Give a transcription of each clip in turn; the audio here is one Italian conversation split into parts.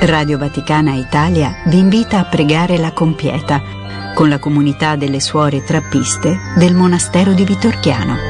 Radio Vaticana Italia vi invita a pregare la Compieta con la comunità delle suore trappiste del monastero di Vitorchiano.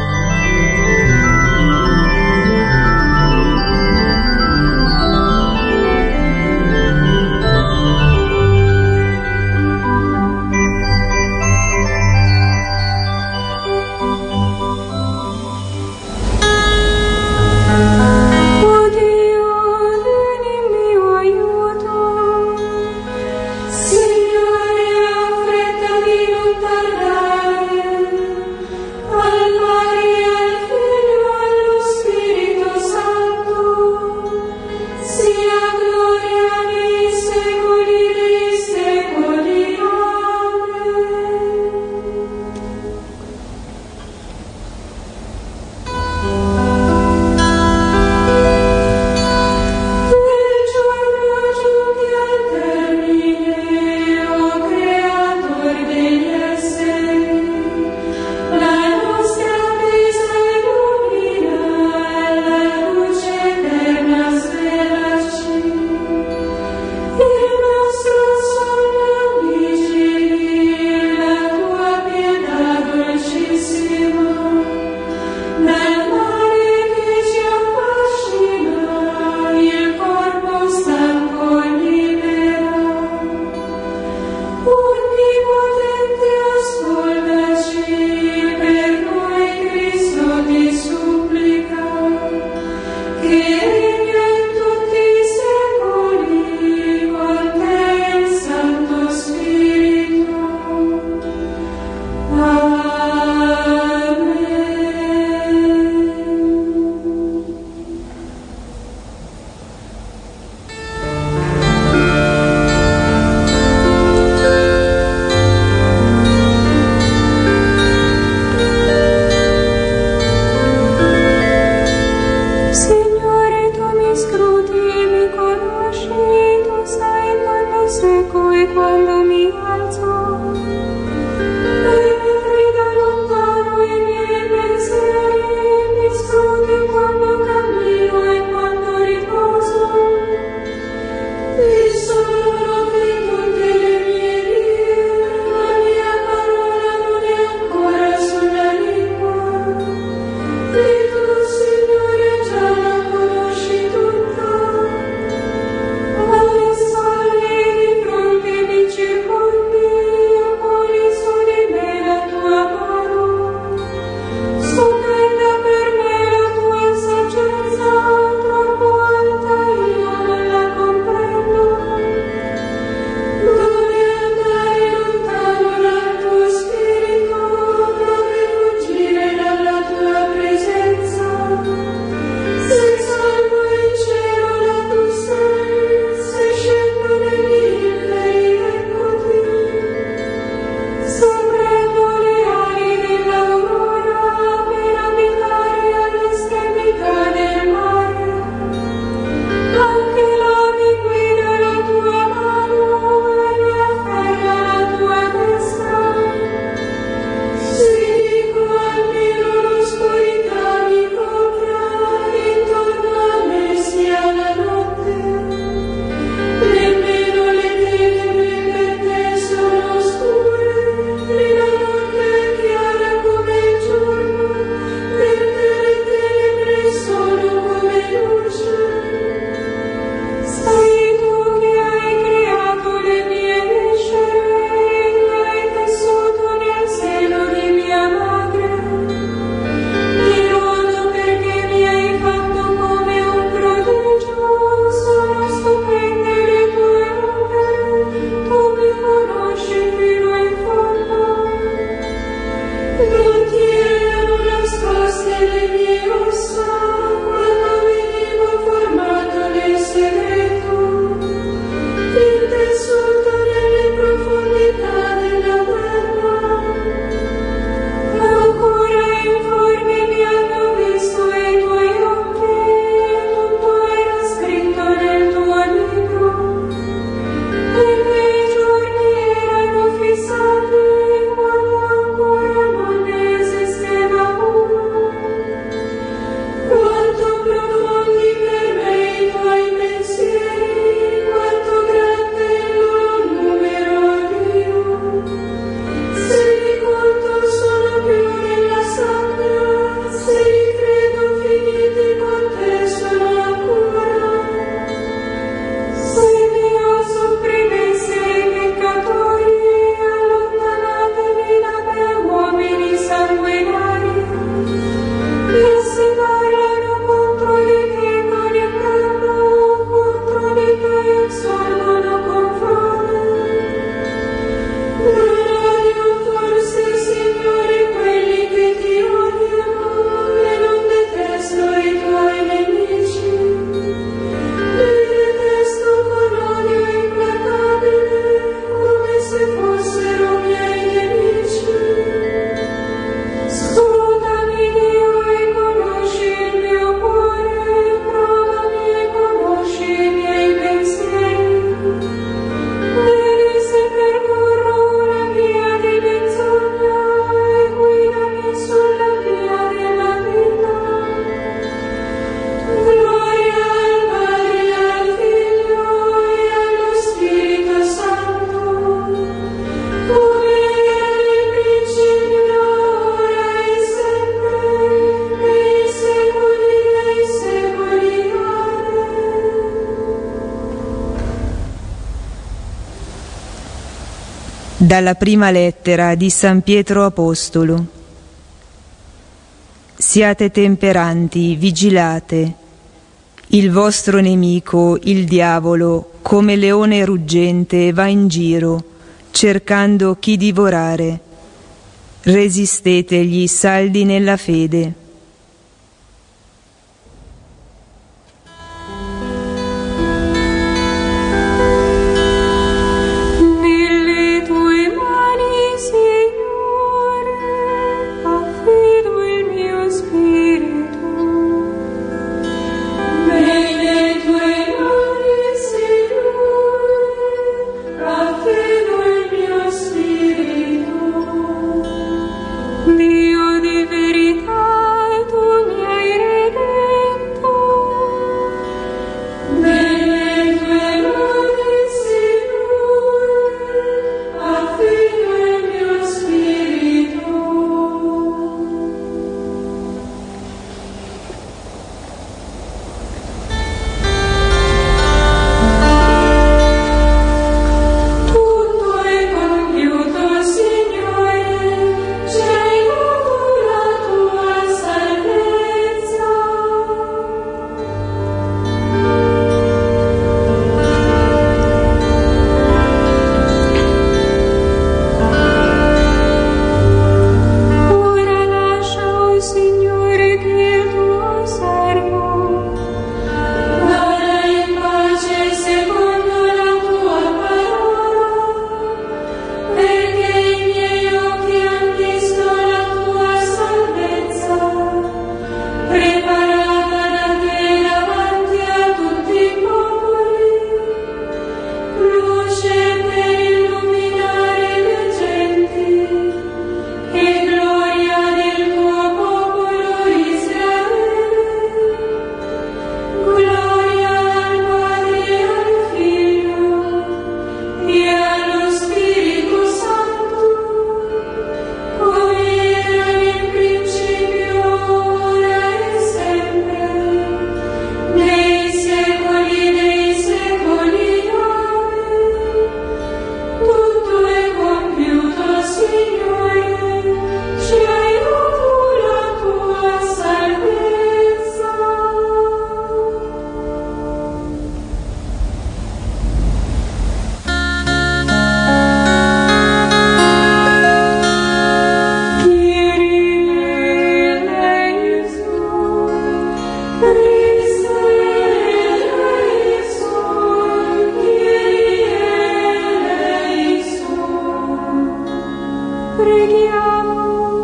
Signore, tu Dalla prima lettera di San Pietro Apostolo. Siate temperanti, vigilate. Il vostro nemico, il diavolo, come leone ruggente, va in giro, cercando chi divorare. Resistetegli saldi nella fede. Dio di verità, tu mi hai redento. Nelle tue mani, Signore, affido il mio spirito. Tutto è compiuto, Signore. Ci hai dato la tua salvezza. Ora lascia, o Signore, che il tuo servo vada in pace secondo la tua parola, perché i miei occhi han visto la tua salvezza, preparata da te davanti a tutti i popoli, luce per illuminare le genti e gloria del tuo popolo Israele. Gloria al Padre e al Figlio e allo Spirito Santo, come era nel principio, ora e sempre, nei secoli dei secoli. Amen. Tutto è compiuto, Signore, ci hai dato la tua salvezza. Kyrie eleison, Christe eleison, Kyrie eleison. Preghiamo.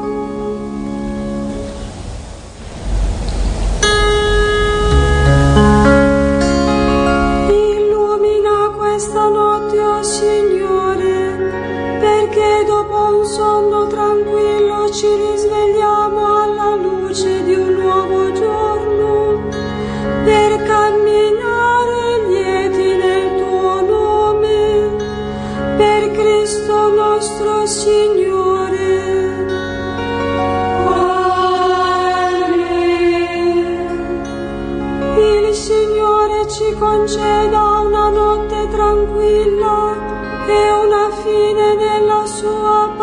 Illumina questa notte, o Signore, perché dopo un sonno tranquillo ci risvegliamo alla luce di un nuovo giorno, per camminare lieti nel tuo nome, per Cristo nostro Signore. Amen. Il Signore ci conceda una notte tranquilla e una fine nella sua